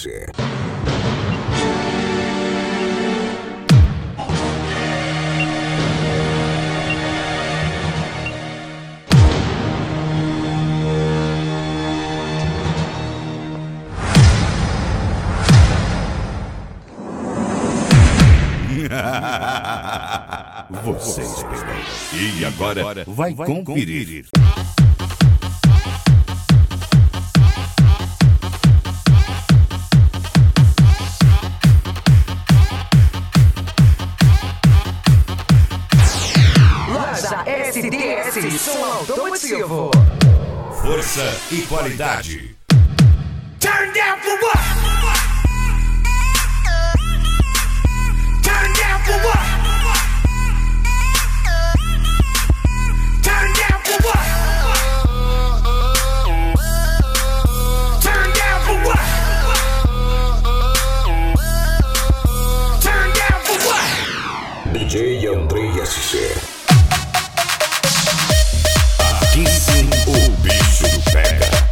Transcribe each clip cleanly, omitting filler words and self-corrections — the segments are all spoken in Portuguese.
você. Você esperou. E agora vai conferir. Loja SDS, som automotivo. Força e qualidade. Turn down for what? Turn down for what? Turn down for what? Turn down for what? Turn down for what? DJ Andrei SC. Aqui sim o bicho pega.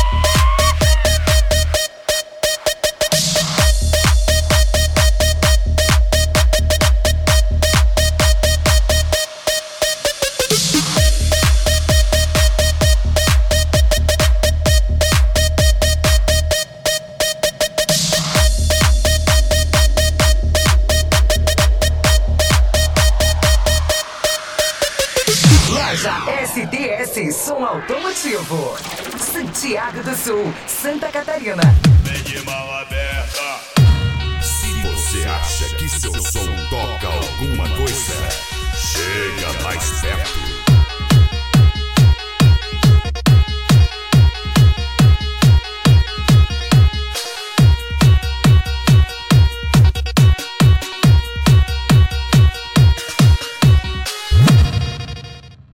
Loja SDS, som automotivo. Santiago do Sul, Santa Catarina. Vem de mão aberta. Se você acha que seu som toca alguma coisa, chega mais perto.